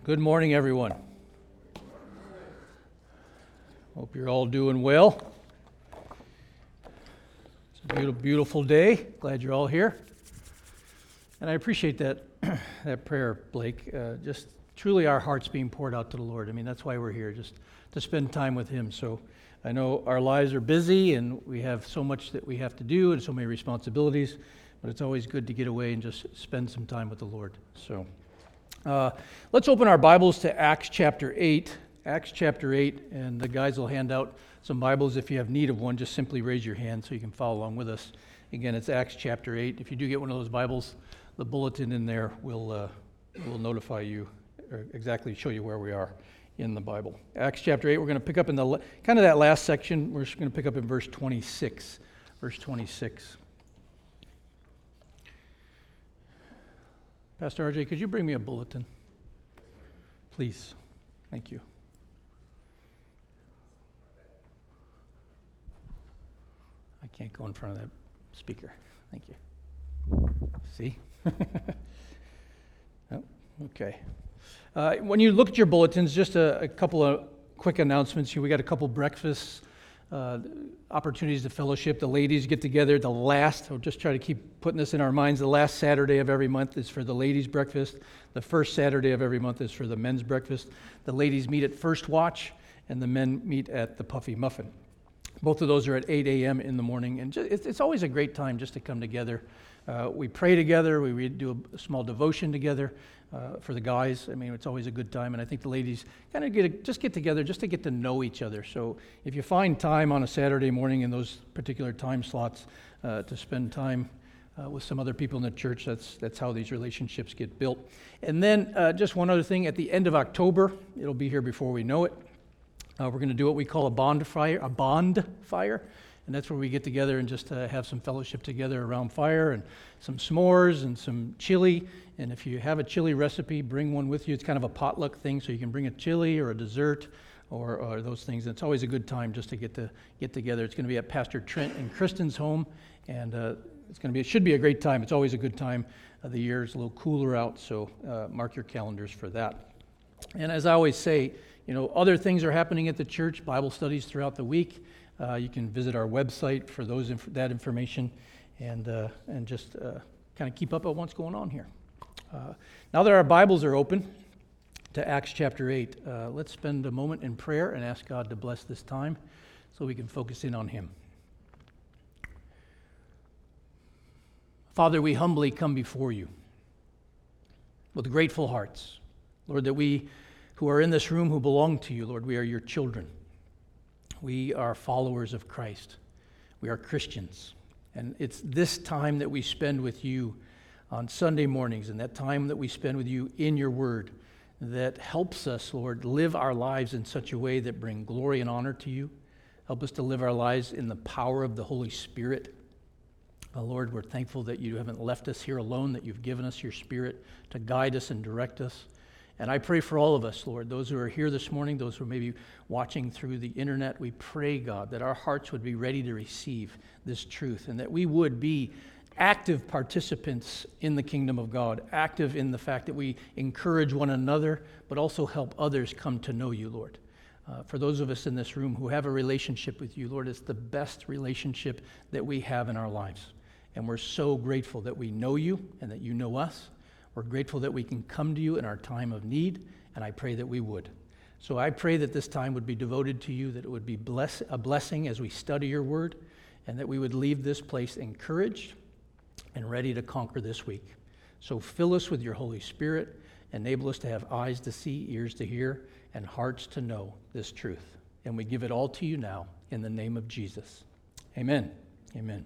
Good morning, everyone. Hope you're all doing well. It's a beautiful day. Glad you're all here. And I appreciate that prayer, Blake. Just truly our hearts being poured out to the Lord. I mean, that's why we're here, just to spend time with Him. So I know our lives are busy and we have so much that we have to do and so many responsibilities, but it's always good to get away and just spend some time with the Lord. So let's open our Bibles to Acts chapter 8. Acts chapter 8, and the guys will hand out some Bibles. If you have need of one, just simply raise your hand so you can follow along with us. Again, it's Acts chapter 8. If you do get one of those Bibles, the bulletin in there will notify you, or exactly show you where we are in the Bible. Acts chapter 8, we're going to pick up in the kind of that last section. We're just going to pick up in verse 26. Verse 26. Pastor RJ, could you bring me a bulletin? Please. Thank you. I can't go in front of that speaker. Thank you. See? Oh, okay. When you look at your bulletins, just a couple of quick announcements. We got a couple breakfasts, opportunities to fellowship. The ladies get together. I'll just try to keep putting this in our minds. The last Saturday of every month is for the ladies' breakfast. The first Saturday of every month is for the men's breakfast. The ladies meet at First Watch, and the men meet at the Puffy Muffin. Both of those are at 8 a.m. in the morning, and it's always a great time just to come together. We pray together. We do a small devotion together for the guys. I mean, it's always a good time, and I think the ladies kind of get together just to get to know each other. So if you find time on a Saturday morning in those particular time slots to spend time with some other people in the church, that's how these relationships get built. And then just one other thing, at the end of October, it'll be here before we know it, we're going to do what we call a bond fire, and that's where we get together and just have some fellowship together around fire and some s'mores and some chili. And if you have a chili recipe, bring one with you. It's kind of a potluck thing, so you can bring a chili or a dessert or those things. And it's always a good time just to get together. It's going to be at Pastor Trent and Kristen's home, and it should be a great time. It's always a good time of the year. It's a little cooler out, so mark your calendars for that. And as I always say, other things are happening at the church, Bible studies throughout the week. You can visit our website for that information and just kind of keep up on what's going on here. Now that our Bibles are open to Acts chapter 8, let's spend a moment in prayer and ask God to bless this time so we can focus in on Him. Father, we humbly come before You with grateful hearts. Lord, that we who are in this room who belong to You, Lord, we are Your children. We are followers of Christ. We are Christians. And it's this time that we spend with You on Sunday mornings and that time that we spend with You in Your Word that helps us, Lord, live our lives in such a way that bring glory and honor to You. Help us to live our lives in the power of the Holy Spirit. Lord, we're thankful that You haven't left us here alone, that You've given us Your Spirit to guide us and direct us. And I pray for all of us, Lord, those who are here this morning, those who are maybe watching through the internet, we pray, God, that our hearts would be ready to receive this truth and that we would be active participants in the kingdom of God, active in the fact that we encourage one another, but also help others come to know You, Lord. For those of us in this room who have a relationship with You, Lord, it's the best relationship that we have in our lives. And we're so grateful that we know You and that You know us. We're grateful that we can come to You in our time of need, and I pray that we would. So I pray that this time would be devoted to You, that it would be a blessing as we study Your Word, and that we would leave this place encouraged and ready to conquer this week. So fill us with Your Holy Spirit, enable us to have eyes to see, ears to hear, and hearts to know this truth. And we give it all to You now in the name of Jesus. Amen. Amen.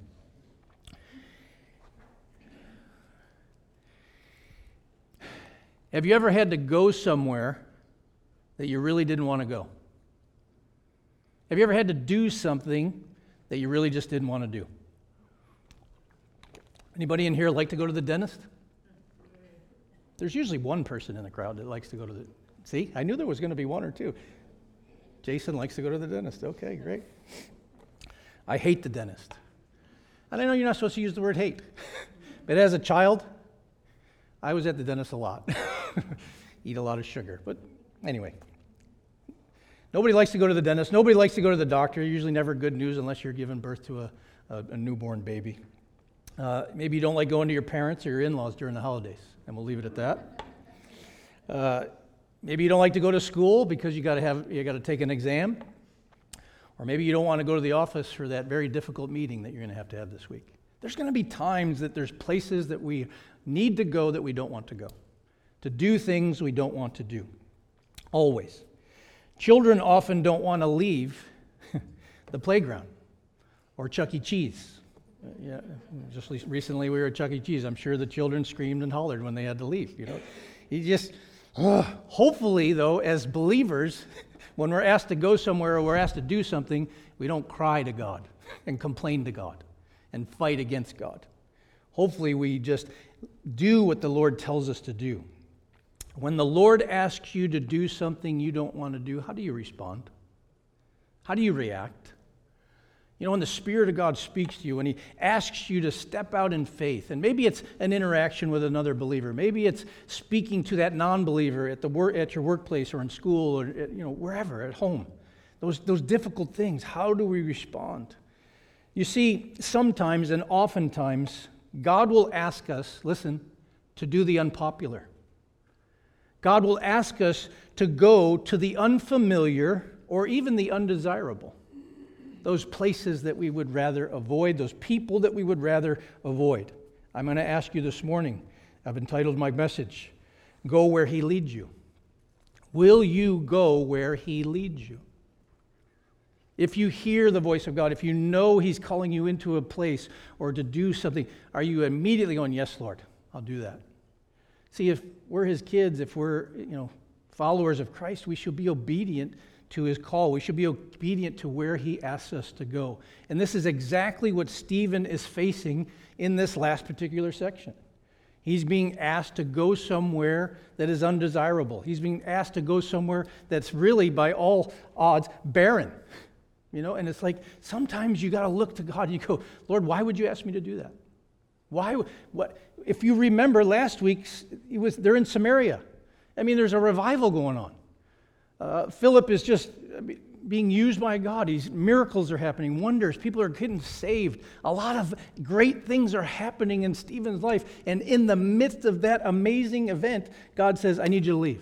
Have you ever had to go somewhere that you really didn't want to go? Have you ever had to do something that you really just didn't want to do? Anybody in here like to go to the dentist? There's usually one person in the crowd that likes to go to the... See, I knew there was going to be one or two. Jason likes to go to the dentist. Okay, great. I hate the dentist. And I know you're not supposed to use the word hate, but as a child, I was at the dentist a lot. eat a lot of sugar. But anyway, nobody likes to go to the dentist. Nobody likes to go to the doctor. Usually never good news unless you're giving birth to a newborn baby. Maybe you don't like going to your parents or your in-laws during the holidays, and we'll leave it at that. Maybe you don't like to go to school because you got to take an exam. Or maybe you don't want to go to the office for that very difficult meeting that you're going to have this week. There's going to be times that there's places that we need to go that we don't want to go, to do things we don't want to do. Always. Children often don't want to leave the playground or Chuck E. Cheese. Yeah, just recently we were at Chuck E. Cheese. I'm sure the children screamed and hollered when they had to leave. You just, hopefully though, as believers, when we're asked to go somewhere or we're asked to do something, we don't cry to God and complain to God and fight against God. Hopefully we just do what the Lord tells us to do. When the Lord asks you to do something you don't want to do, how do you respond? How do you react? When the Spirit of God speaks to you, when He asks you to step out in faith, and maybe it's an interaction with another believer, maybe it's speaking to that non-believer at your workplace or in school or wherever, at home. Those difficult things, how do we respond? You see, sometimes and oftentimes, God will ask us, listen, to do the unpopular. God will ask us to go to the unfamiliar or even the undesirable. Those places that we would rather avoid, those people that we would rather avoid. I'm going to ask you this morning, I've entitled my message, Go Where He Leads You. Will you go where He leads you? If you hear the voice of God, if you know He's calling you into a place or to do something, are you immediately going, yes, Lord, I'll do that? See, if we're His kids, if we're followers of Christ, we should be obedient to His call. We should be obedient to where He asks us to go. And this is exactly what Stephen is facing in this last particular section. He's being asked to go somewhere that is undesirable. He's being asked to go somewhere that's really, by all odds, barren. And it's like sometimes you got to look to God and you go, Lord, why would you ask me to do that? Why? What? If you remember last week, they're in Samaria. There's a revival going on. Philip is just being used by God. Miracles are happening, wonders. People are getting saved. A lot of great things are happening in Stephen's life. And in the midst of that amazing event, God says, I need you to leave.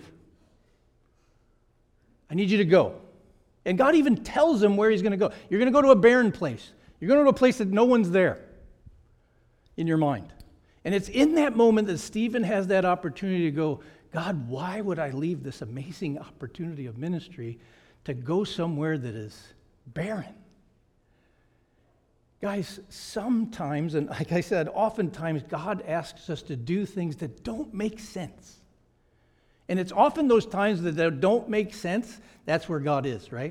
I need you to go. And God even tells him where he's going to go. You're going to go to a barren place. You're going to go to a place that no one's there in your mind. And it's in that moment that Stephen has that opportunity to go, God, why would I leave this amazing opportunity of ministry to go somewhere that is barren? Guys, sometimes, and like I said, oftentimes, God asks us to do things that don't make sense. And it's often those times that don't make sense, that's where God is, right?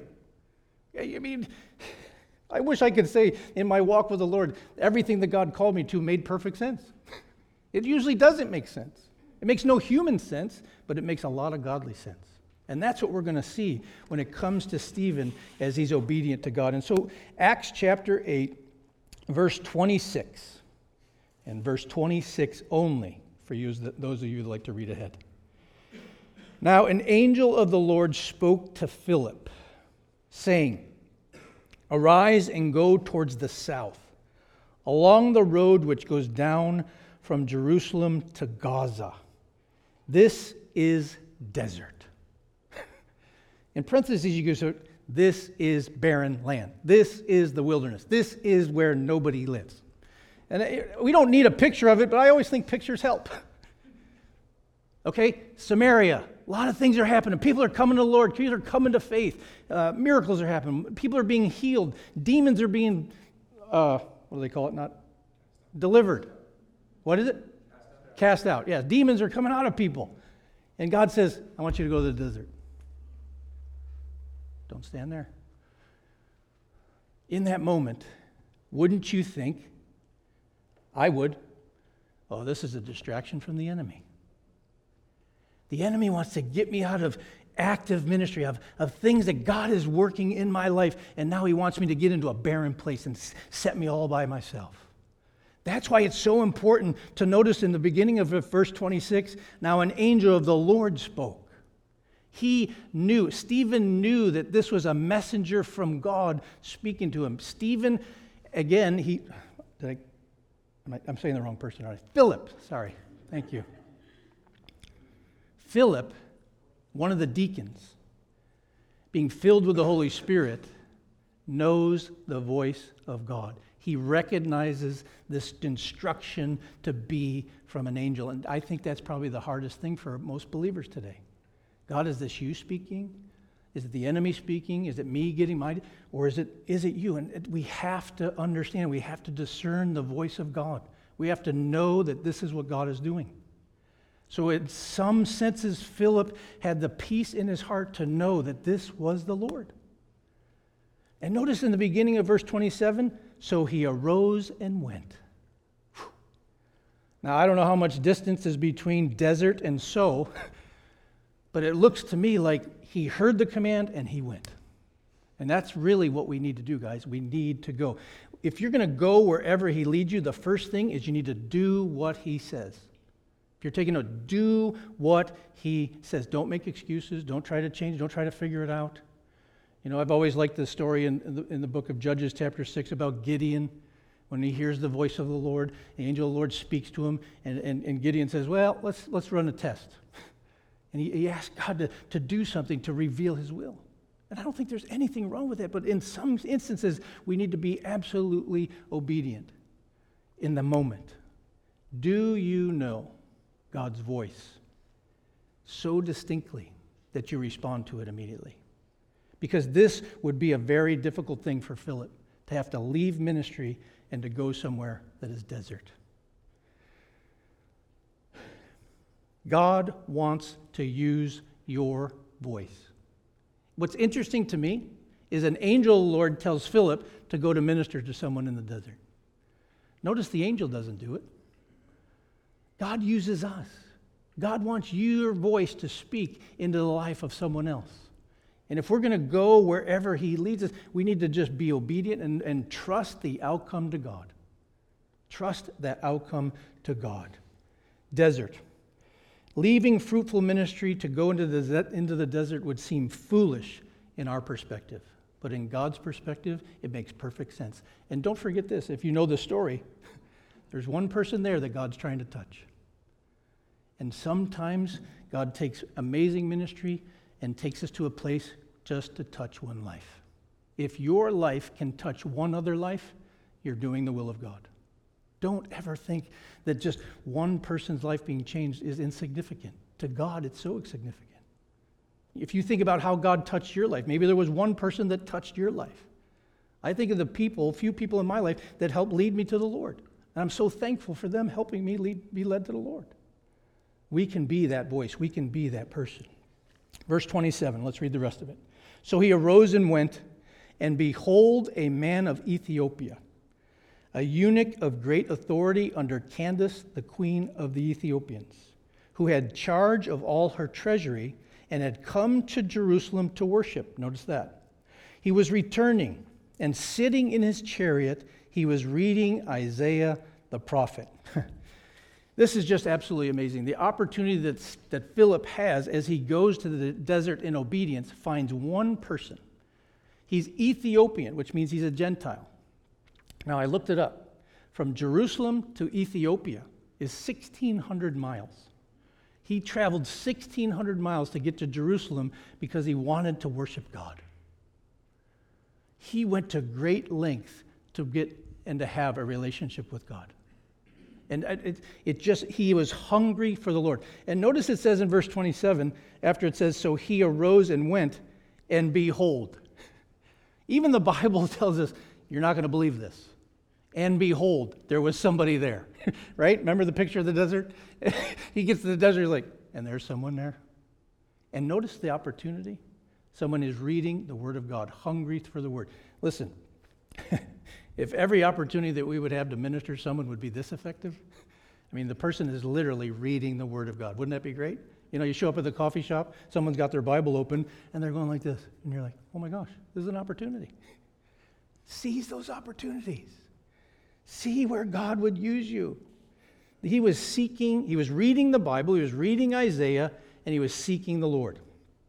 I wish I could say in my walk with the Lord, everything that God called me to made perfect sense. It usually doesn't make sense. It makes no human sense, but it makes a lot of godly sense. And that's what we're going to see when it comes to Stephen as he's obedient to God. And so Acts chapter 8, verse 26, and verse 26 only, for you, those of you that like to read ahead. Now an angel of the Lord spoke to Philip, saying, Arise and go towards the south, along the road which goes down from Jerusalem to Gaza. This is desert. In parentheses, you go, so this is barren land. This is the wilderness. This is where nobody lives. And we don't need a picture of it, but I always think pictures help. Okay, Samaria, a lot of things are happening. People are coming to the Lord. People are coming to faith. Miracles are happening. People are being healed. Demons are being, what do they call it? Not delivered. What is it? Cast out. Yeah, demons are coming out of people. And God says, I want you to go to the desert. Don't stand there. In that moment, wouldn't you think, I would, oh, this is a distraction from the enemy. The enemy wants to get me out of active ministry, of things that God is working in my life, and now he wants me to get into a barren place and set me all by myself. That's why it's so important to notice in the beginning of verse 26, now an angel of the Lord spoke. Stephen knew that this was a messenger from God speaking to him. Stephen, again, I'm saying the wrong person, aren't I? Philip, sorry, thank you. Philip, one of the deacons, being filled with the Holy Spirit, knows the voice of God. He recognizes this instruction to be from an angel. And I think that's probably the hardest thing for most believers today. God, is this you speaking? Is it the enemy speaking? Is it me getting my... Or is it you? And we have to understand. We have to discern the voice of God. We have to know that this is what God is doing. So in some senses, Philip had the peace in his heart to know that this was the Lord. And notice in the beginning of verse 27, so he arose and went. Whew. Now, I don't know how much distance is between desert and so, but it looks to me like he heard the command and he went. And that's really what we need to do, guys. We need to go. If you're going to go wherever he leads you, the first thing is you need to do what he says. If you're taking note, do what he says. Don't make excuses. Don't try to change. Don't try to figure it out. You know, I've always liked the story in the book of Judges chapter 6 about Gideon. When he hears the voice of the Lord, the angel of the Lord speaks to him, and Gideon says, well, let's run a test. And he asked God to do something to reveal his will. And I don't think there's anything wrong with that, but in some instances, we need to be absolutely obedient in the moment. Do you know God's voice so distinctly that you respond to it immediately? Because this would be a very difficult thing for Philip, to have to leave ministry and to go somewhere that is desert. God wants to use your voice. What's interesting to me is an angel of the Lord tells Philip to go to minister to someone in the desert. Notice the angel doesn't do it. God uses us. God wants your voice to speak into the life of someone else. And if we're going to go wherever he leads us, we need to just be obedient and trust the outcome to God. Trust that outcome to God. Desert. Leaving fruitful ministry to go into the desert would seem foolish in our perspective. But in God's perspective, it makes perfect sense. And don't forget this, if you know the story, there's one person there that God's trying to touch. And sometimes God takes amazing ministry and takes us to a place just to touch one life. If your life can touch one other life, you're doing the will of God. Don't ever think that just one person's life being changed is insignificant. To God, it's so significant. If you think about how God touched your life, maybe there was one person that touched your life. I think of the few people in my life that helped lead me to the Lord. And I'm so thankful for them helping me be led to the Lord. We can be that voice. We can be that person. Verse 27, let's read the rest of it. So he arose and went, and behold, a man of Ethiopia, a eunuch of great authority under Candace, the queen of the Ethiopians, who had charge of all her treasury and had come to Jerusalem to worship. Notice that. He was returning, and sitting in his chariot, he was reading Isaiah the prophet. This is just absolutely amazing. The opportunity that Philip has as he goes to the desert in obedience finds one person. He's Ethiopian, which means he's a Gentile. Now, I looked it up. From Jerusalem to Ethiopia is 1,600 miles. He traveled 1,600 miles to get to Jerusalem because he wanted to worship God. He went to great length to get and to have a relationship with God. And he was hungry for the Lord. And notice it says in verse 27, after it says, so he arose and went, and behold. Even the Bible tells us, you're not going to believe this. And behold, there was somebody there. Right? Remember the picture of the desert? He gets to the desert, he's like, and there's someone there. And notice the opportunity. Someone is reading the Word of God, hungry for the Word. Listen, if every opportunity that we would have to minister to someone would be this effective, I mean, the person is literally reading the Word of God. Wouldn't that be great? You know, you show up at the coffee shop, someone's got their Bible open, and they're going like this. And you're like, oh my gosh, this is an opportunity. Seize those opportunities. See where God would use you. He was seeking, he was reading the Bible, he was reading Isaiah, and he was seeking the Lord.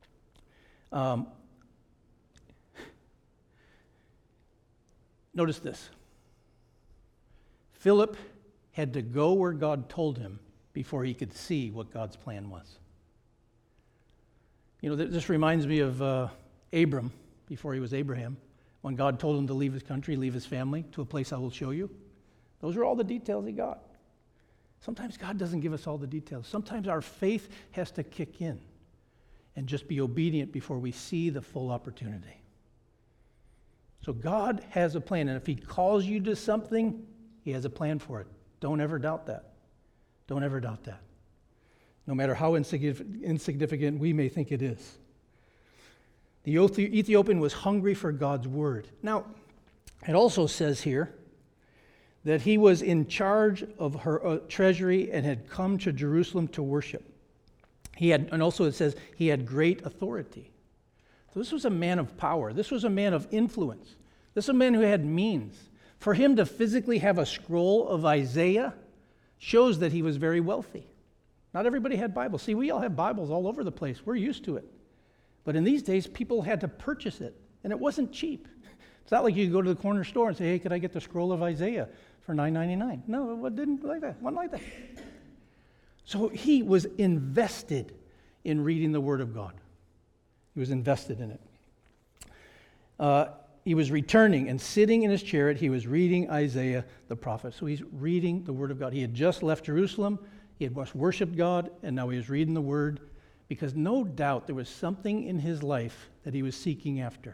Notice this. Philip had to go where God told him before he could see what God's plan was. You know, this reminds me of Abram, before he was Abraham, when God told him to leave his country, leave his family, to a place I will show you. Those are all the details he got. Sometimes God doesn't give us all the details. Sometimes our faith has to kick in and just be obedient before we see the full opportunity. So God has a plan, and if he calls you to something, he has a plan for it. Don't ever doubt that. Don't ever doubt that. No matter how insignificant we may think it is. The Ethiopian was hungry for God's word. Now, it also says here that he was in charge of her treasury and had come to Jerusalem to worship. And also it says he had great authority. So this was a man of power. This was a man of influence. This was a man who had means. For him to physically have a scroll of Isaiah shows that he was very wealthy. Not everybody had Bibles. See, we all have Bibles all over the place. We're used to it. But in these days, people had to purchase it, and it wasn't cheap. It's not like you could go to the corner store and say, hey, could I get the scroll of Isaiah for $9.99? No, it didn't like that. It wasn't like that. So he was invested in reading the Word of God. He was invested in it. He was returning and sitting in his chariot. He was reading Isaiah the prophet. So he's reading the Word of God. He had just left Jerusalem. He had worshiped God, and now he was reading the Word, because no doubt there was something in his life that he was seeking after.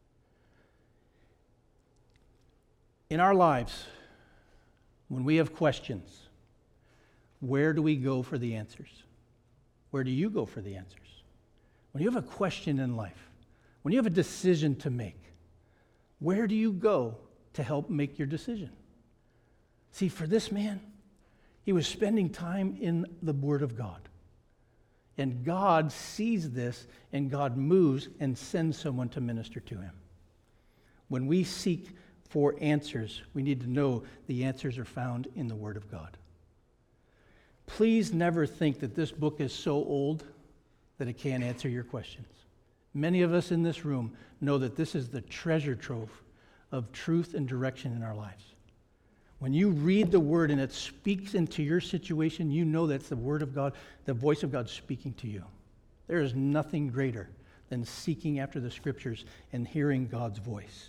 In our lives, when we have questions, where do we go for the answers? Where do you go for the answers? When you have a question in life, when you have a decision to make, where do you go to help make your decision? See, for this man, he was spending time in the Word of God. And God sees this, and God moves and sends someone to minister to him. When we seek for answers, we need to know the answers are found in the Word of God. Please never think that this book is so old that it can't answer your questions. Many of us in this room know that this is the treasure trove of truth and direction in our lives. When you read the Word and it speaks into your situation, you know that's the Word of God, the voice of God speaking to you. There is nothing greater than seeking after the Scriptures and hearing God's voice.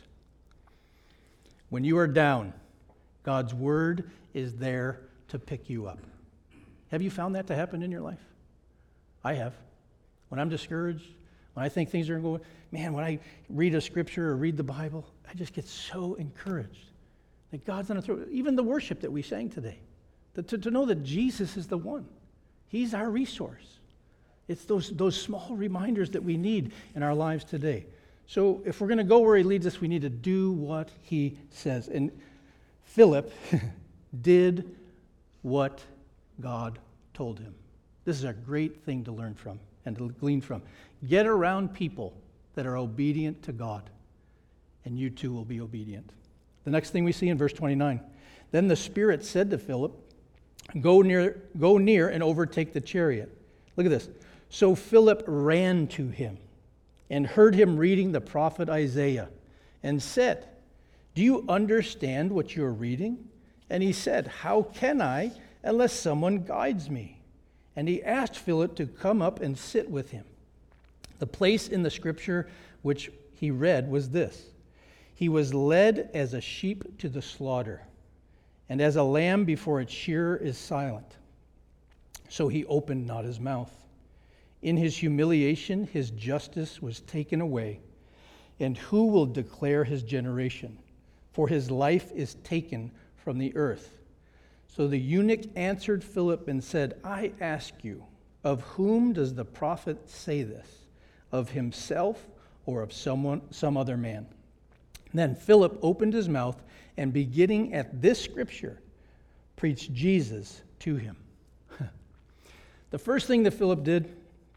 When you are down, God's Word is there to pick you up. Have you found that to happen in your life? I have. When I'm discouraged, when I think things aren't going, man, when I read a Scripture or read the Bible, I just get so encouraged that God's on the throne. Even the worship that we sang today, to know that Jesus is the one. He's our resource. It's those small reminders that we need in our lives today. So if we're going to go where he leads us, we need to do what he says. And Philip did what God told him. This is a great thing to learn from and to glean from. Get around people that are obedient to God, and you too will be obedient. The next thing we see in verse 29, then the Spirit said to Philip, go near and overtake the chariot. Look at this. So Philip ran to him and heard him reading the prophet Isaiah and said, do you understand what you're reading? And he said, how can I unless someone guides me? And he asked Philip to come up and sit with him. The place in the scripture which he read was this: he was led as a sheep to the slaughter, and as a lamb before its shearer is silent, so he opened not his mouth. In his humiliation his justice was taken away, and who will declare his generation? For his life is taken from the earth. So the eunuch answered Philip and said, I ask you, of whom does the prophet say this? Of himself or of some other man? Then Philip opened his mouth and, beginning at this scripture, preached Jesus to him. The first thing that Philip did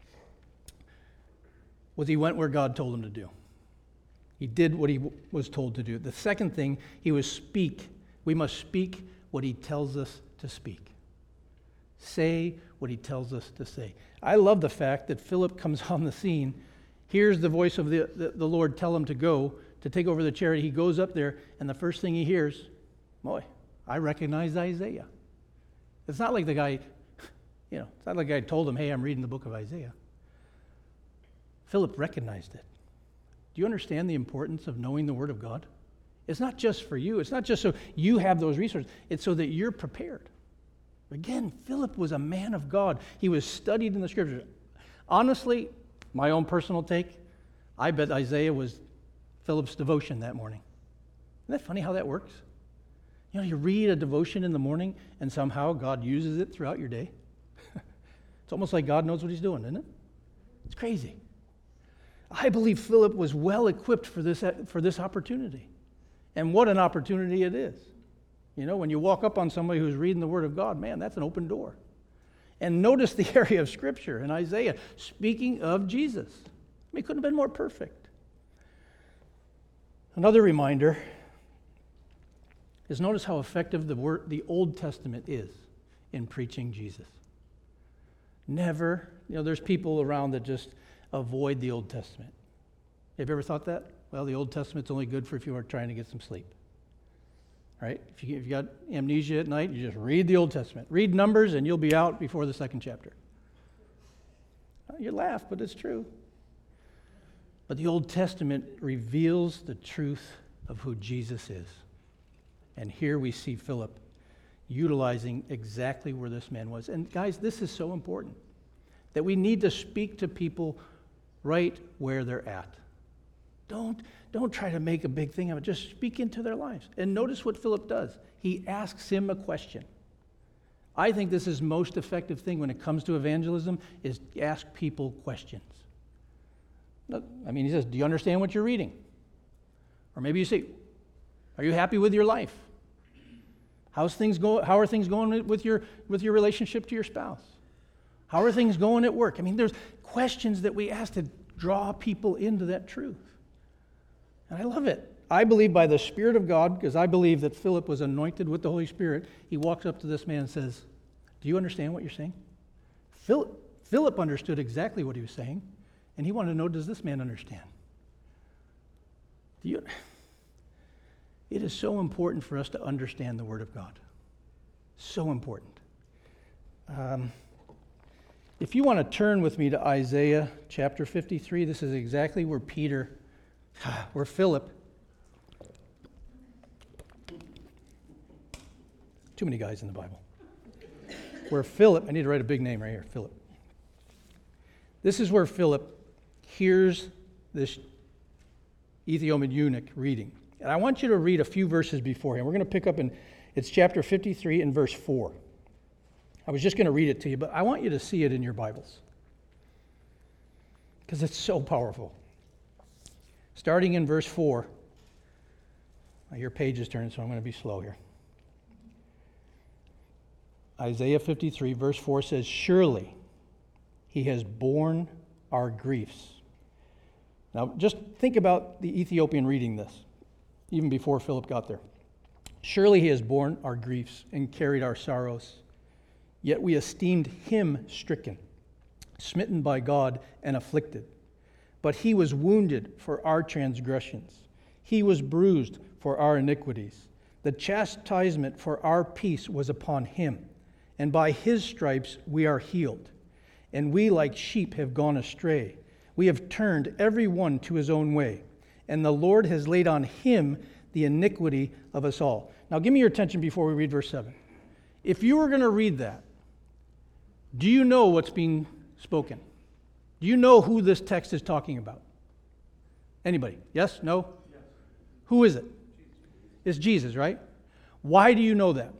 was he went where God told him to do. He did what he was told to do. The second thing, he was We must speak what he tells us to speak. Say what he tells us to say. I love the fact that Philip comes on the scene, hears the voice of the Lord tell him to go, to take over the chariot. He goes up there, and the first thing he hears, boy, I recognize Isaiah. It's not like the guy, it's not like the guy told him, hey, I'm reading the book of Isaiah. Philip recognized it. Do you understand the importance of knowing the Word of God? It's not just for you. It's not just so you have those resources. It's so that you're prepared. Again, Philip was a man of God. He was studied in the Scriptures. Honestly, my own personal take, I bet Isaiah was Philip's devotion that morning. Isn't that funny how that works? You read a devotion in the morning, and somehow God uses it throughout your day. It's almost like God knows what he's doing, isn't it? It's crazy. I believe Philip was well equipped for this opportunity. And what an opportunity it is. When you walk up on somebody who's reading the Word of God, man, that's an open door. And notice the area of Scripture in Isaiah, speaking of Jesus. It couldn't have been more perfect. Another reminder is notice how effective the Old Testament is in preaching Jesus. Never, there's people around that just avoid the Old Testament. Have you ever thought that? Well, the Old Testament's only good for if you are trying to get some sleep. Right? If you got amnesia at night, you just read the Old Testament. Read Numbers and you'll be out before the second chapter. You laugh, but it's true. But the Old Testament reveals the truth of who Jesus is. And here we see Philip utilizing exactly where this man was. And guys, this is so important, that we need to speak to people right where they're at. Don't try to make a big thing of it. Just speak into their lives. And notice what Philip does. He asks him a question. I think this is most effective thing when it comes to evangelism, is ask people questions. He says, do you understand what you're reading? Or maybe you say, are you happy with your life? How are things going with your relationship to your spouse? How are things going at work? There's questions that we ask to draw people into that truth. And I love it. I believe by the Spirit of God, because I believe that Philip was anointed with the Holy Spirit, he walks up to this man and says, do you understand what you're saying? Philip understood exactly what he was saying, and he wanted to know, does this man understand? It is so important for us to understand the Word of God. So important. If you want to turn with me to Isaiah chapter 53, this is exactly where Philip, too many guys in the Bible, where Philip, I need to write a big name right here, Philip. This is where Philip hears this Ethiopian eunuch reading. And I want you to read a few verses before him. We're going to pick up it's chapter 53 and verse 4. I was just going to read it to you, but I want you to see it in your Bibles, because it's so powerful. Starting in verse 4. Your page is turning, so I'm going to be slow here. Isaiah 53, verse 4 says, surely he has borne our griefs. Now, just think about the Ethiopian reading this, even before Philip got there. Surely he has borne our griefs and carried our sorrows. Yet we esteemed him stricken, smitten by God, and afflicted. But he was wounded for our transgressions. He was bruised for our iniquities. The chastisement for our peace was upon him, and by his stripes we are healed. And we like sheep have gone astray. We have turned every one to his own way, and the Lord has laid on him the iniquity of us all. Now give me your attention before we read verse 7. If you were going to read that, do you know what's being spoken? Do you know who this text is talking about? Anybody? Yes? No? Yes. Who is it? Jesus. It's Jesus, right? Why do you know that?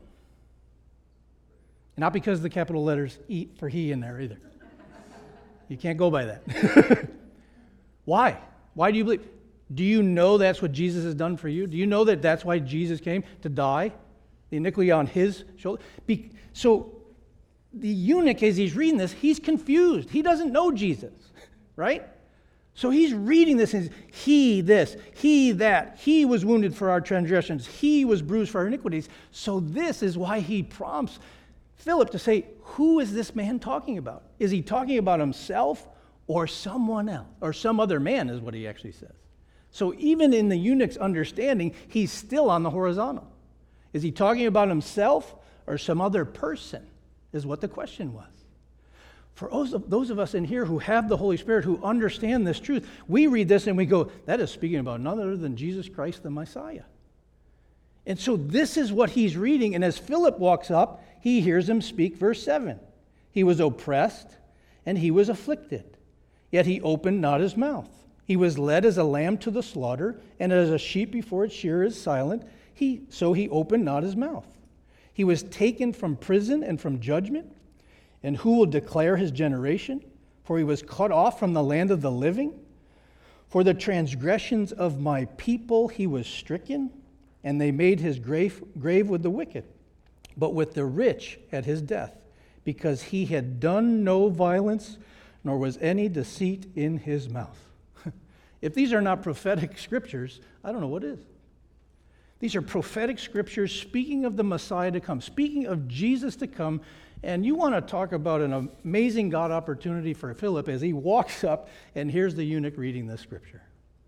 Not because the capital letters E for he in there either. You can't go by that. Why? Why do you believe? Do you know that's what Jesus has done for you? Do you know that that's why Jesus came to die? The iniquity on his shoulder? So the eunuch, as he's reading this, he's confused. He doesn't know Jesus, right? So he's reading this and he this, he that, he was wounded for our transgressions, he was bruised for our iniquities. So this is why he prompts Philip to say, who is this man talking about? Is he talking about himself or someone else? Or some other man is what he actually says. So even in the eunuch's understanding, he's still on the horizontal. Is he talking about himself or some other person is what the question was. For those of us in here who have the Holy Spirit, who understand this truth, we read this and we go, that is speaking about none other than Jesus Christ the Messiah. And so this is what he's reading. And as Philip walks up, he hears him speak, verse 7. He was oppressed and he was afflicted, yet he opened not his mouth. He was led as a lamb to the slaughter, and as a sheep before its shearer is silent, so he opened not his mouth. He was taken from prison and from judgment. And who will declare his generation? For he was cut off from the land of the living. For the transgressions of my people he was stricken, and they made his grave with the wicked, but with the rich at his death, because he had done no violence, nor was any deceit in his mouth. If these are not prophetic scriptures, I don't know what is. These are prophetic scriptures speaking of the Messiah to come, speaking of Jesus to come. And you want to talk about an amazing God opportunity for Philip as he walks up and here's the eunuch reading this scripture.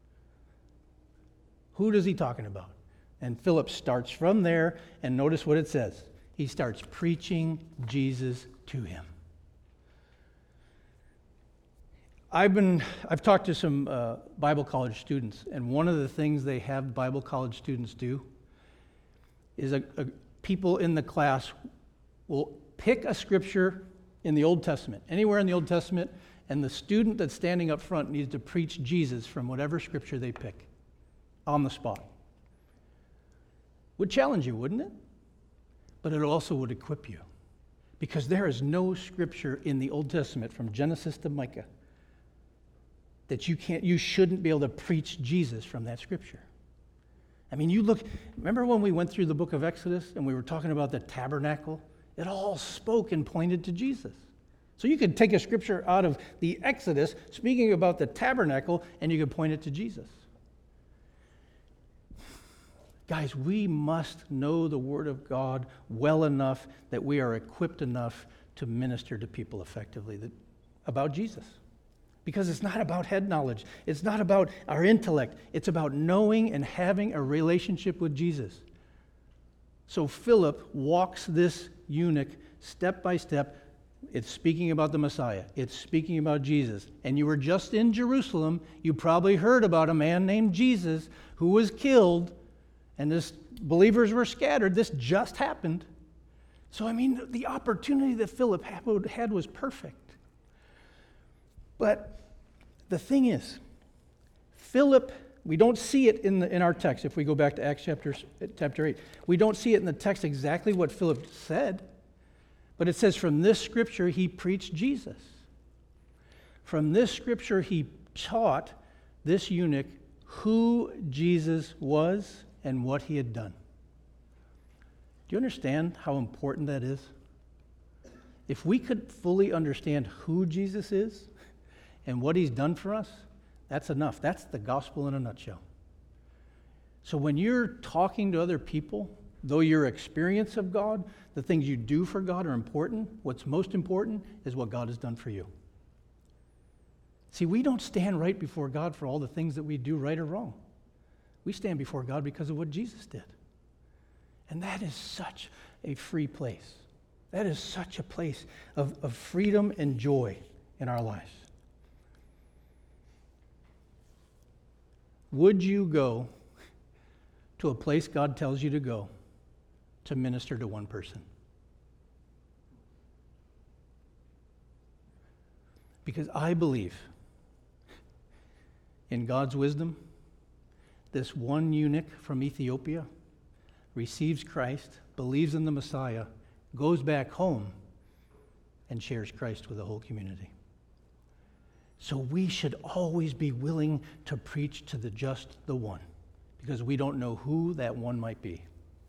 Who is he talking about? And Philip starts from there, and notice what it says. He starts preaching Jesus to him. I've talked to some Bible college students, and one of the things they have Bible college students do is people in the class will pick a scripture in the Old Testament, anywhere in the Old Testament, and the student that's standing up front needs to preach Jesus from whatever scripture they pick on the spot. Would challenge you, wouldn't it? But it also would equip you, because there is no scripture in the Old Testament from Genesis to Micah that you shouldn't be able to preach Jesus from that scripture. I mean, remember when we went through the book of Exodus and we were talking about the tabernacle? It all spoke and pointed to Jesus. So you could take a scripture out of the Exodus speaking about the tabernacle and you could point it to Jesus. Guys, we must know the Word of God well enough that we are equipped enough to minister to people effectively about Jesus. Because it's not about head knowledge. It's not about our intellect. It's about knowing and having a relationship with Jesus. So Philip walks this eunuch step by step. It's speaking about the Messiah. It's speaking about Jesus. And you were just in Jerusalem. You probably heard about a man named Jesus who was killed, and believers were scattered. This just happened. So, I mean, the opportunity that Philip had was perfect. But the thing is, Philip, we don't see it in our text. If we go back to Acts chapter 8, we don't see it in the text exactly what Philip said, but it says from this scripture he preached Jesus. From this scripture he taught this eunuch who Jesus was and what he had done. Do you understand how important that is? If we could fully understand who Jesus is and what he's done for us, that's enough. That's the gospel in a nutshell. So when you're talking to other people, though your experience of God, the things you do for God are important, what's most important is what God has done for you. See, we don't stand right before God for all the things that we do right or wrong. We stand before God because of what Jesus did. And that is such a free place. That is such a place of freedom and joy in our lives. Would you go to a place God tells you to go to minister to one person? Because I believe in God's wisdom, this one eunuch from Ethiopia receives Christ, believes in the Messiah, goes back home, and shares Christ with the whole community. So we should always be willing to preach to just the one, because we don't know who that one might be.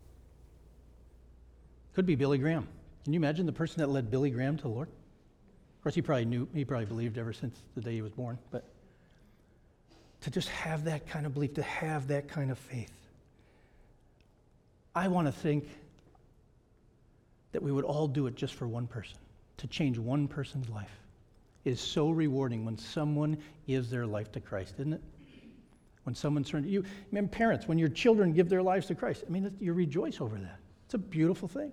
Could be Billy Graham. Can you imagine the person that led Billy Graham to the Lord? Of course, he probably believed ever since the day he was born. But to just have that kind of belief, to have that kind of faith. I want to think that we would all do it just for one person, to change one person's life. It is so rewarding when someone gives their life to Christ, isn't it? When someone turns to you, I mean, parents, when your children give their lives to Christ, I mean, you rejoice over that. It's a beautiful thing.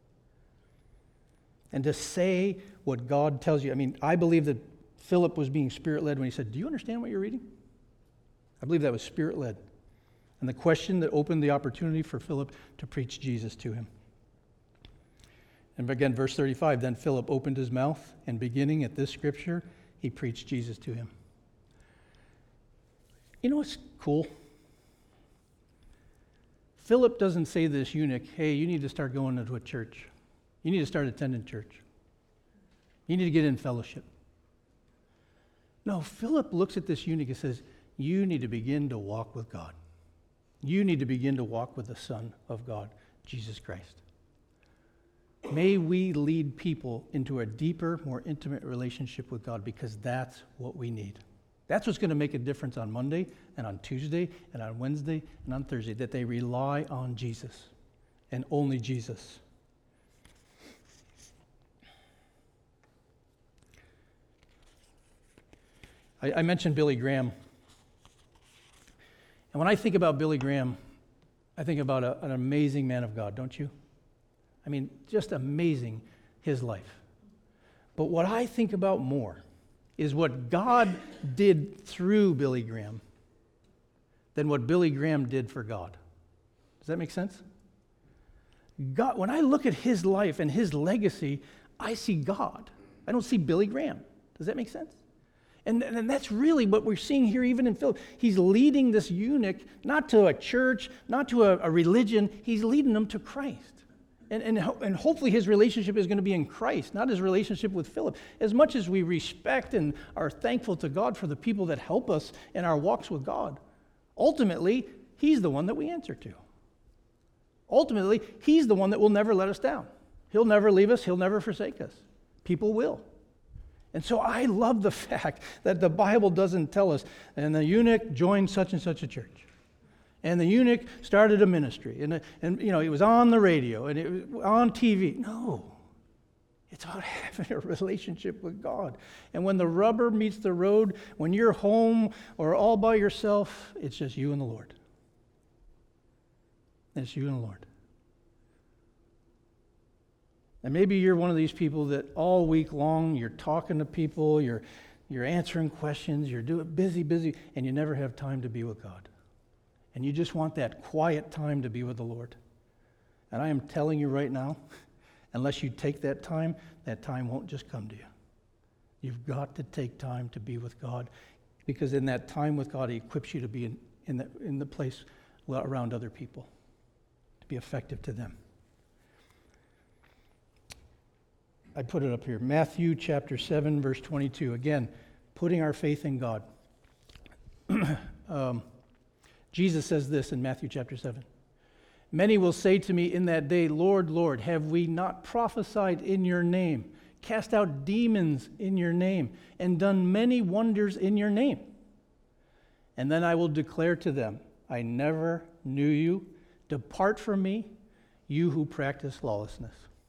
And to say what God tells you, I mean, I believe that Philip was being Spirit-led when he said, do you understand what you're reading? I believe that was Spirit-led. And the question that opened the opportunity for Philip to preach Jesus to him. And again, verse 35, then Philip opened his mouth, and beginning at this scripture, he preached Jesus to him. You know what's cool? Philip doesn't say to this eunuch, hey, you need to start going into a church. You need to start attending church. You need to get in fellowship. No, Philip looks at this eunuch and says, you need to begin to walk with God. You need to begin to walk with the Son of God, Jesus Christ. May we lead people into a deeper, more intimate relationship with God, because that's what we need. That's what's going to make a difference on Monday and on Tuesday and on Wednesday and on Thursday, that they rely on Jesus and only Jesus. I mentioned Billy Graham. And when I think about Billy Graham, I think about an amazing man of God, don't you? I mean, just amazing, his life. But what I think about more is what God did through Billy Graham than what Billy Graham did for God. Does that make sense? God, when I look at his life and his legacy, I see God. I don't see Billy Graham. Does that make sense? And that's really what we're seeing here, even in Philip. He's leading this eunuch not to a church, not to a religion. He's leading them to Christ. And hopefully his relationship is going to be in Christ, not his relationship with Philip. As much as we respect and are thankful to God for the people that help us in our walks with God, ultimately, he's the one that we answer to. Ultimately, he's the one that will never let us down. He'll never leave us. He'll never forsake us. People will. And so I love the fact that the Bible doesn't tell us, and the eunuch joined such and such a church. And the eunuch started a ministry. And you know, it was on the radio, and it was on TV. No. It's about having a relationship with God. And when the rubber meets the road, when you're home or all by yourself, it's just you and the Lord. It's you and the Lord. And maybe you're one of these people that all week long you're talking to people, you're answering questions, you're doing busy, and you never have time to be with God. And you just want that quiet time to be with the Lord. And I am telling you right now, unless you take that time won't just come to you. You've got to take time to be with God, because in that time with God, he equips you to be in the place around other people, to be effective to them. I put it up here. Matthew chapter 7, verse 22. Again, putting our faith in God. Jesus says this in Matthew chapter 7. Many will say to me in that day, Lord, Lord, have we not prophesied in your name, cast out demons in your name, and done many wonders in your name? And then I will declare to them, I never knew you. Depart from me, you who practice lawlessness.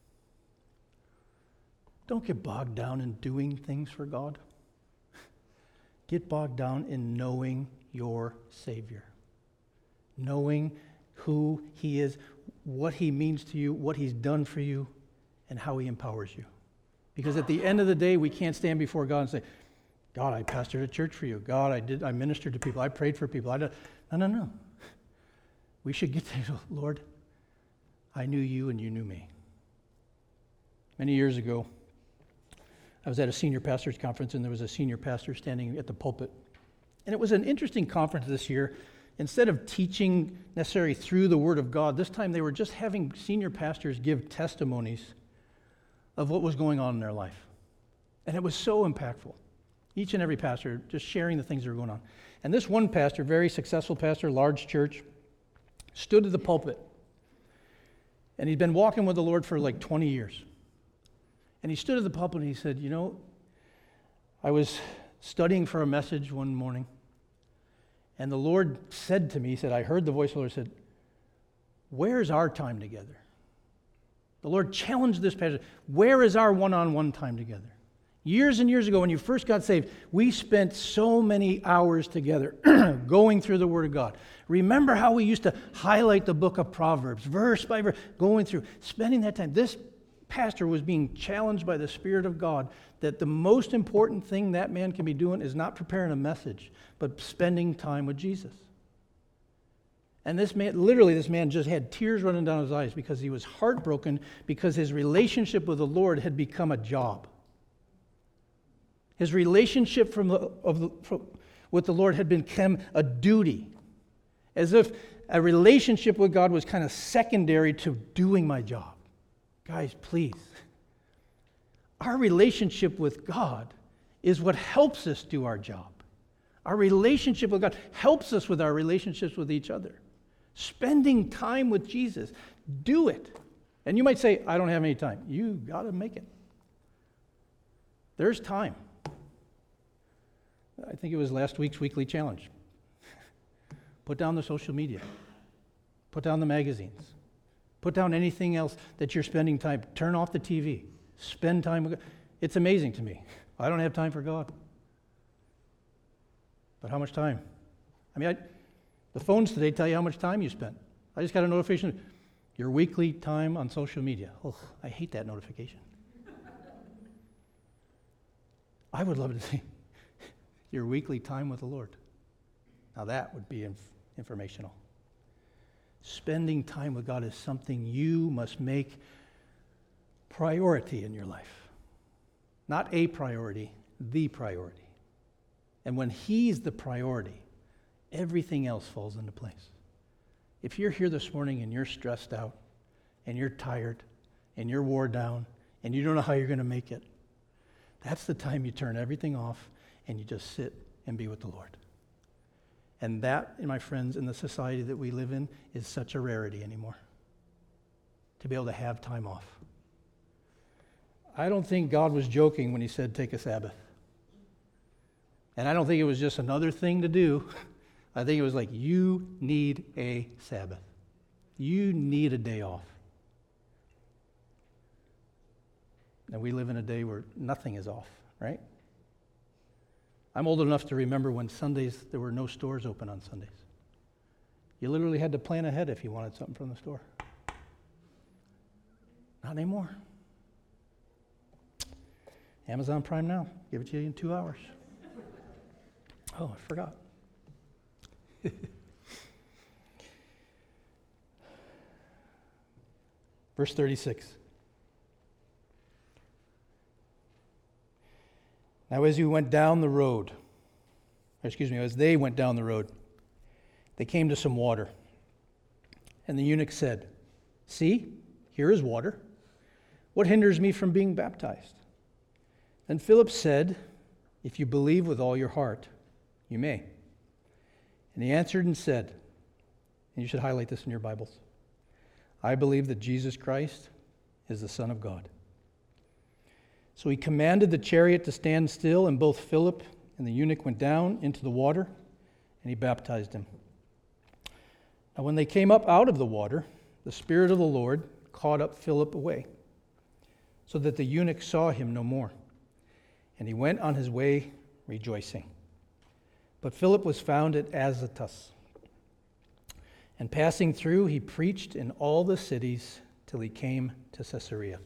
Don't get bogged down in doing things for God. Get bogged down in knowing your Savior. Knowing who he is, what he means to you, what he's done for you, and how he empowers you. Because at the end of the day, we can't stand before God and say, God, I pastored a church for you. God, I ministered to people. I prayed for people. No. We should get there, Lord, I knew you and you knew me. Many years ago, I was at a senior pastor's conference, and there was a senior pastor standing at the pulpit. And it was an interesting conference this year. Instead of teaching necessarily through the Word of God, this time they were just having senior pastors give testimonies of what was going on in their life. And it was so impactful. Each and every pastor just sharing the things that were going on. And this one pastor, very successful pastor, large church, stood at the pulpit. And he'd been walking with the Lord for like 20 years. And he stood at the pulpit and he said, you know, I was studying for a message one morning, And the Lord said to me, he said, I heard the voice of the Lord said, where's our time together? The Lord challenged this passage. Where is our one-on-one time together? Years and years ago, when you first got saved, we spent so many hours together going through the Word of God. Remember how we used to highlight the book of Proverbs, verse by verse, going through, spending that time. This pastor was being challenged by the Spirit of God that the most important thing that man can be doing is not preparing a message, but spending time with Jesus. And this man just had tears running down his eyes because he was heartbroken because his relationship with the Lord had become a job. His relationship with the Lord had become a duty, as if a relationship with God was kind of secondary to doing my job. Guys, please. Our relationship with God is what helps us do our job. Our relationship with God helps us with our relationships with each other. Spending time with Jesus, do it. And you might say, I don't have any time. You got to make it. There's time. I think it was last week's weekly challenge. Put down the social media. Put down the magazines. Put down anything else that you're spending time. Turn off the TV. Spend time with God. It's amazing to me. I don't have time for God. But how much time? The phones today tell you how much time you spent. I just got a notification. Your weekly time on social media. Oh, I hate that notification. I would love to see your weekly time with the Lord. Now that would be informational. Spending time with God is something you must make priority in your life. Not a priority, the priority. And when He's the priority, everything else falls into place. If you're here this morning and you're stressed out, and you're tired, and you're wore down, and you don't know how you're going to make it, that's the time you turn everything off and you just sit and be with the Lord. And that, my friends, in the society that we live in, is such a rarity anymore. To be able to have time off. I don't think God was joking when He said, take a Sabbath. And I don't think it was just another thing to do. I think it was like, you need a Sabbath. You need a day off. And we live in a day where nothing is off, right? I'm old enough to remember when Sundays, there were no stores open on Sundays. You literally had to plan ahead if you wanted something from the store. Not anymore. Amazon Prime Now. Give it to you in 2 hours. Oh, I forgot. Verse 36. Now as they went down the road, they came to some water. And the eunuch said, see, here is water. What hinders me from being baptized? Then Philip said, if you believe with all your heart, you may. And he answered and said, and you should highlight this in your Bibles, I believe that Jesus Christ is the Son of God. So he commanded the chariot to stand still, and both Philip and the eunuch went down into the water, and he baptized him. Now when they came up out of the water, the Spirit of the Lord caught up Philip away, so that the eunuch saw him no more. And he went on his way rejoicing. But Philip was found at Azotus. And passing through, he preached in all the cities till he came to Caesarea.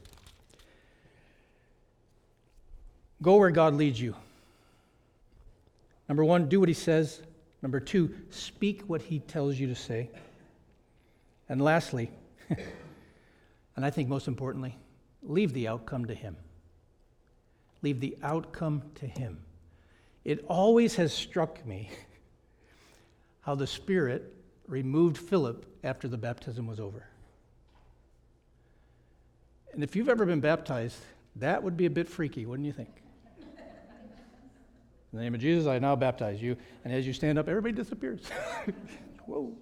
Go where God leads you. Number one, do what He says. Number two, speak what He tells you to say. And lastly, and I think most importantly, leave the outcome to Him. Leave the outcome to Him. It always has struck me how the Spirit removed Philip after the baptism was over. And if you've ever been baptized, that would be a bit freaky, wouldn't you think? In the name of Jesus, I now baptize you. And as you stand up, everybody disappears. Whoa.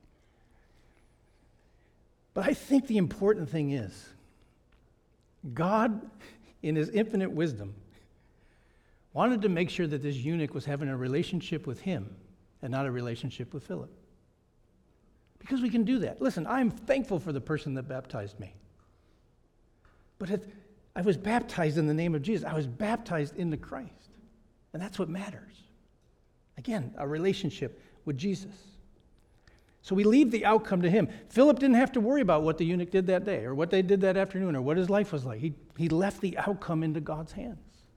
But I think the important thing is, God, in His infinite wisdom, wanted to make sure that this eunuch was having a relationship with Him and not a relationship with Philip. Because we can do that. Listen, I'm thankful for the person that baptized me. But I was baptized in the name of Jesus. I was baptized into Christ. And that's what matters. Again, a relationship with Jesus. So we leave the outcome to him. Philip didn't have to worry about what the eunuch did that day or what they did that afternoon or what his life was like. He left the outcome into God's hands.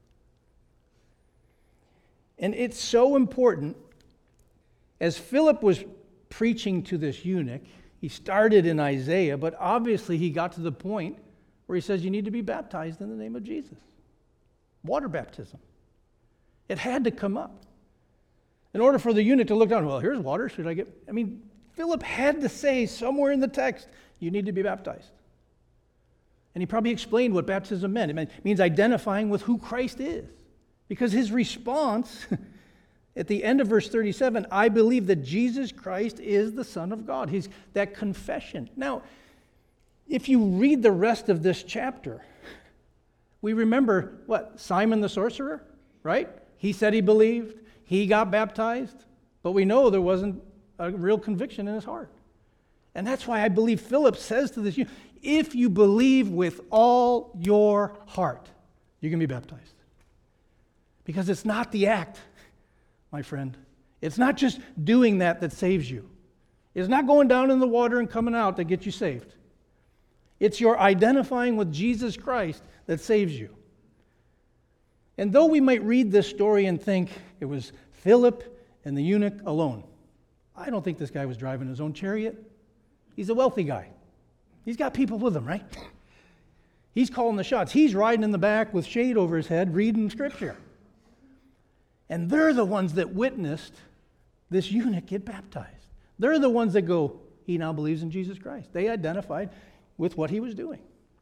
And it's so important, as Philip was preaching to this eunuch, he started in Isaiah, but obviously he got to the point where he says you need to be baptized in the name of Jesus. Water baptism. It had to come up. In order for the eunuch to look down, well, here's water, should I get... Philip had to say somewhere in the text, you need to be baptized. And he probably explained what baptism meant. It means identifying with who Christ is. Because his response, at the end of verse 37, I believe that Jesus Christ is the Son of God. He's that confession. Now, if you read the rest of this chapter, we remember, Simon the sorcerer, right? He said he believed, he got baptized, but we know there wasn't a real conviction in his heart. And that's why I believe Philip says to this, if you believe with all your heart, you can be baptized. Because it's not the act, my friend. It's not just doing that saves you. It's not going down in the water and coming out that gets you saved. It's your identifying with Jesus Christ that saves you. And though we might read this story and think it was Philip and the eunuch alone, I don't think this guy was driving his own chariot. He's a wealthy guy. He's got people with him, right? He's calling the shots. He's riding in the back with shade over his head, reading scripture. And they're the ones that witnessed this eunuch get baptized. They're the ones that go, he now believes in Jesus Christ. They identified with what he was doing.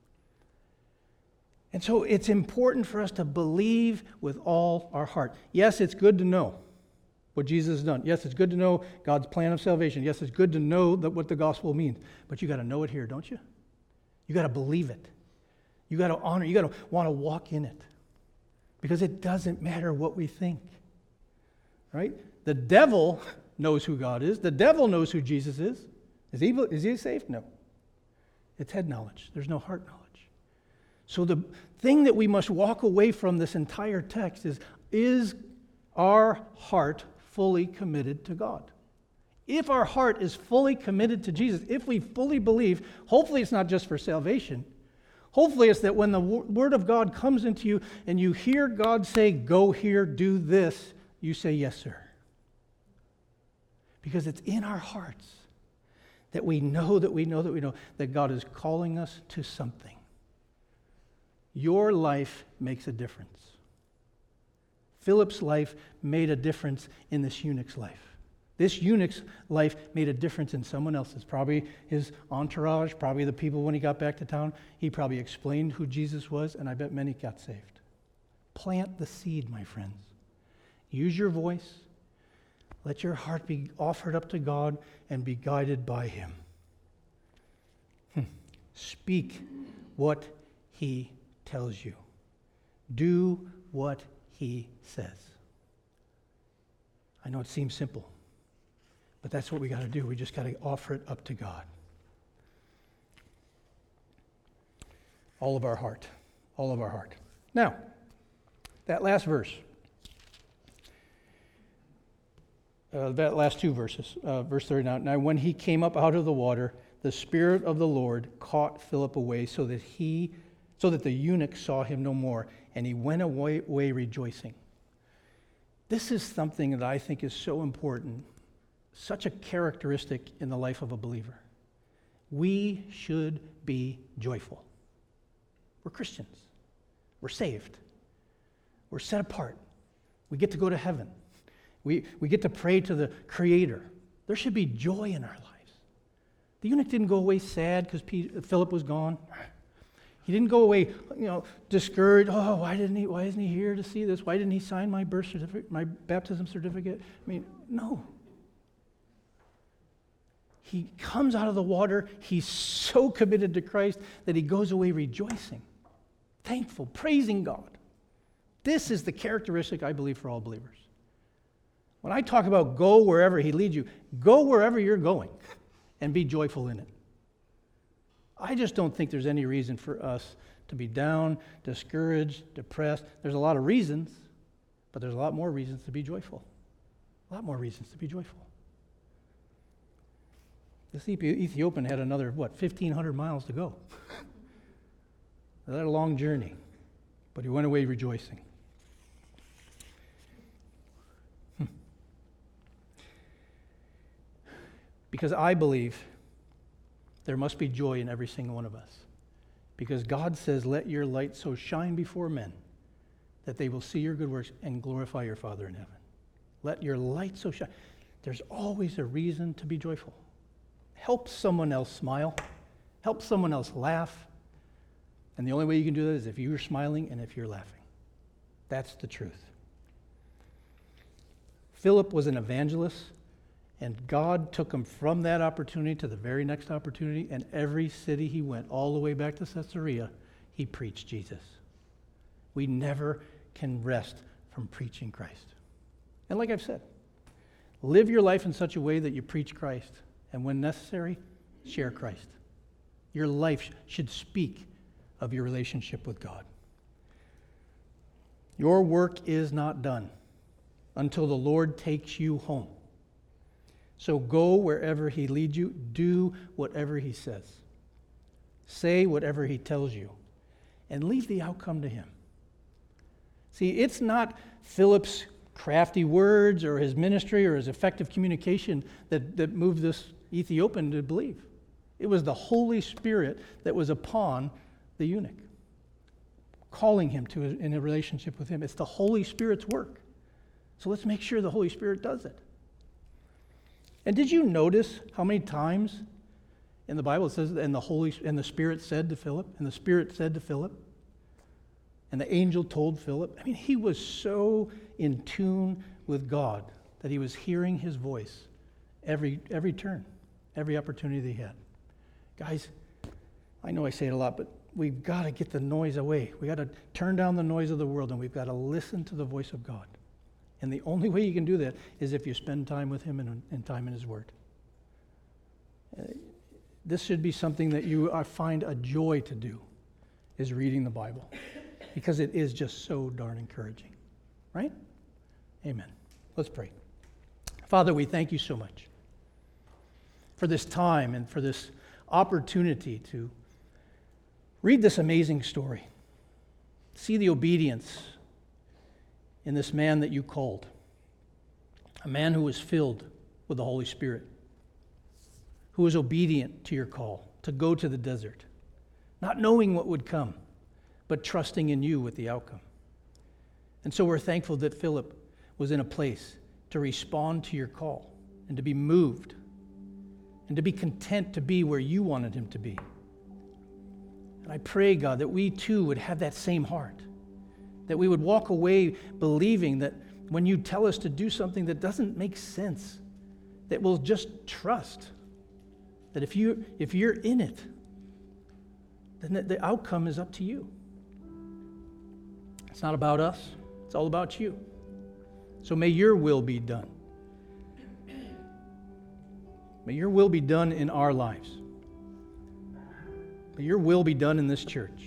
And so it's important for us to believe with all our heart. Yes, it's good to know what Jesus has done. Yes, it's good to know God's plan of salvation. Yes, it's good to know what the gospel means. But you got to know it here, don't you? You got to believe it. You got to honor, you got to want to walk in it. Because it doesn't matter what we think. Right? The devil knows who God is. The devil knows who Jesus is. Is he saved? No. It's head knowledge. There's no heart knowledge. So the thing that we must walk away from this entire text is our heart fully committed to God? If our heart is fully committed to Jesus, if we fully believe, hopefully it's not just for salvation. Hopefully it's that when the Word of God comes into you and you hear God say, go here, do this, you say, yes, sir. Because it's in our hearts that we know that God is calling us to something. Your life makes a difference. Philip's life made a difference in this eunuch's life. This eunuch's life made a difference in someone else's. Probably his entourage, probably the people when he got back to town. He probably explained who Jesus was, and I bet many got saved. Plant the seed, my friends. Use your voice. Let your heart be offered up to God and be guided by Him. Speak what He tells you. Do what He says. I know it seems simple, but that's what we got to do. We just got to offer it up to God. All of our heart. All of our heart. Now, that last verse. That last two verses. Verse 39. Now, when he came up out of the water, the Spirit of the Lord caught Philip away so that the eunuch saw him no more, and he went away rejoicing. This is something that I think is so important, such a characteristic in the life of a believer. We should be joyful. We're Christians. We're saved. We're set apart. We get to go to heaven. We get to pray to the Creator. There should be joy in our lives. The eunuch didn't go away sad because Philip was gone. He didn't go away, discouraged. Oh, why isn't he here to see this? Why didn't he sign my birth certificate, my baptism certificate? No. He comes out of the water. He's so committed to Christ that he goes away rejoicing, thankful, praising God. This is the characteristic, I believe, for all believers. When I talk about go wherever he leads you, go wherever you're going and be joyful in it. I just don't think there's any reason for us to be down, discouraged, depressed. There's a lot of reasons, but there's a lot more reasons to be joyful. A lot more reasons to be joyful. This Ethiopian had another, 1,500 miles to go. They had a long journey, but he went away rejoicing. Because I believe there must be joy in every single one of us. Because God says, let your light so shine before men that they will see your good works and glorify your Father in heaven. Let your light so shine. There's always a reason to be joyful. Help someone else smile. Help someone else laugh. And the only way you can do that is if you're smiling and if you're laughing. That's the truth. Philip was an evangelist, and God took him from that opportunity to the very next opportunity, and every city he went, all the way back to Caesarea, he preached Jesus. We never can rest from preaching Christ. And like I've said, live your life in such a way that you preach Christ, and when necessary, share Christ. Your life should speak of your relationship with God. Your work is not done until the Lord takes you home. So go wherever he leads you. Do whatever he says. Say whatever he tells you. And leave the outcome to him. See, it's not Philip's crafty words or his ministry or his effective communication that moved this Ethiopian to believe. It was the Holy Spirit that was upon the eunuch, calling him in a relationship with him. It's the Holy Spirit's work. So let's make sure the Holy Spirit does it. And did you notice how many times in the Bible it says, and the Spirit said to Philip, and the Spirit said to Philip, and the angel told Philip? I mean, he was so in tune with God that he was hearing his voice every turn, every opportunity that he had. Guys, I know I say it a lot, but we've got to get the noise away. We've got to turn down the noise of the world, and we've got to listen to the voice of God. And the only way you can do that is if you spend time with him and time in his word. This should be something that you find a joy to do, is reading the Bible. Because it is just so darn encouraging. Right? Amen. Let's pray. Father, we thank you so much for this time and for this opportunity to read this amazing story. See the obedience in this man that you called. A man who was filled with the Holy Spirit. Who was obedient to your call to go to the desert. Not knowing what would come, but trusting in you with the outcome. And so we're thankful that Philip was in a place to respond to your call and to be moved and to be content to be where you wanted him to be. And I pray, God, that we too would have that same heart, that we would walk away believing that when you tell us to do something that doesn't make sense, that we'll just trust that if you're in it, then the outcome is up to you. It's not about us. It's all about you. So may your will be done. May your will be done in our lives. May your will be done in this church.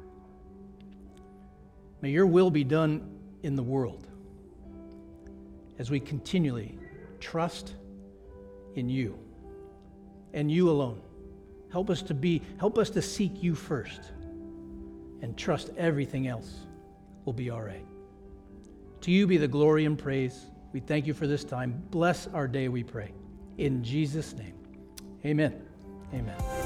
May your will be done in the world as we continually trust in you and you alone. Help us to seek you first and trust everything else will be all right. To you be the glory and praise. We thank you for this time. Bless our day, we pray. In Jesus' name, amen. Amen.